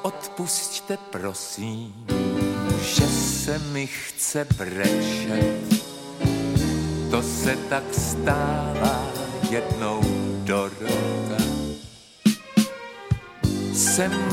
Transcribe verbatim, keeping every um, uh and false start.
Odpusťte prosím, že se mi chce brečet. To se tak stává jednou do roka. Jsem